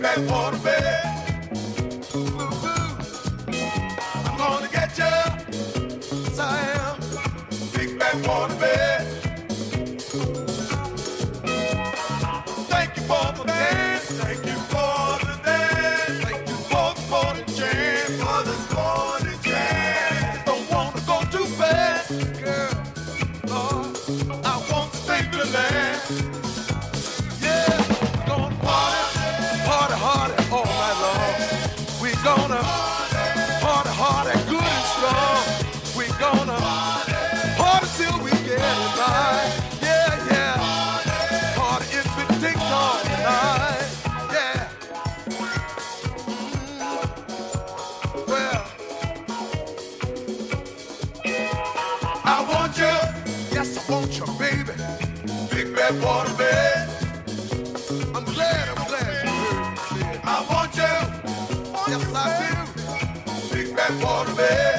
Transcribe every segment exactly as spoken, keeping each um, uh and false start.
bad water bed. I'm gonna get you, yes I am. Big bad water bed. Thank you for the dance, thank you for the dance, thank you for the morning jam, for the morning jam. Don't wanna go too fast, girl. Lord, I want to stay to the last. Yeah, we're gonna party, party, party all night long. We're gonna party, party, good and strong. We're gonna party till we get it right. Yeah, yeah. Party if it takes all night. Yeah. Mm. Well, I want you. Yes, I want you, baby. Big bad water bed. I'm glad, I'm glad you heard me. I want you. Yes, I do. Big bad water bed.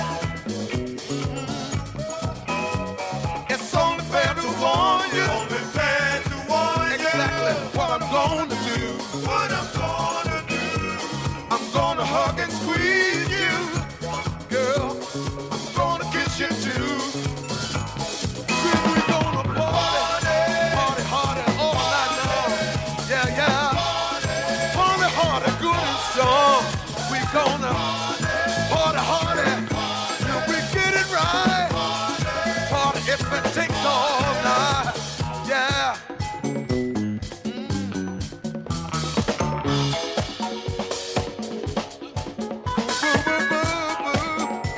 It's only fair to warn you. Only fair to warn you. Exactly what I'm gonna do. What I'm gonna do. I'm gonna hug and squeeze you, girl. I'm gonna kiss you too. We're gonna party, party harder all night long. Yeah, yeah. Party harder, good and strong. We're gonna party harder till we get it right. Party if it takes all night. Yeah. Boo, boo, boo, boo.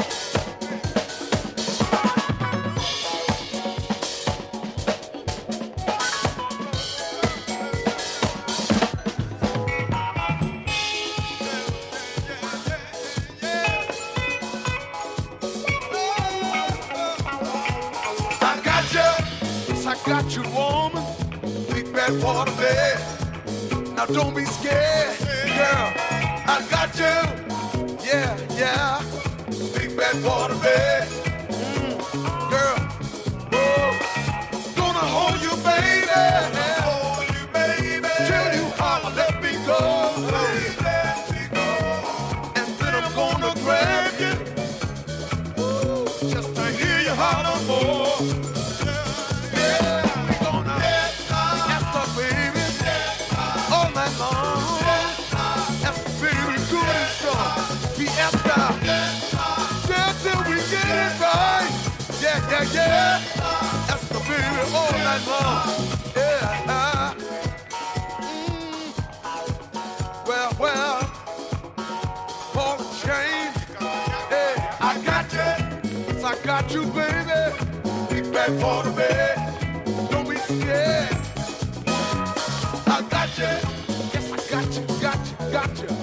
I got you, yes, I got you, woman. Big bad water bed. Now don't be scared, girl. I got you, yeah, yeah. Big bad water bed, mm, girl. Oh, gonna hold you, baby. Hold you, baby. Till you holler, let me go. Let me go. And then I'm gonna grab you, ooh, just to hear you holler more. Yeah, we gonna after baby all night long. After baby, good and strong. Be after, yeah, till we get it right. Yeah, yeah, yeah. After baby all night long. Yeah. Mm. Well, well, ball and chain. Hey, I got you. Yes, I got you, baby. Big bad water bed. Don't be scared. I got you. Yes, I got you, got you, got you.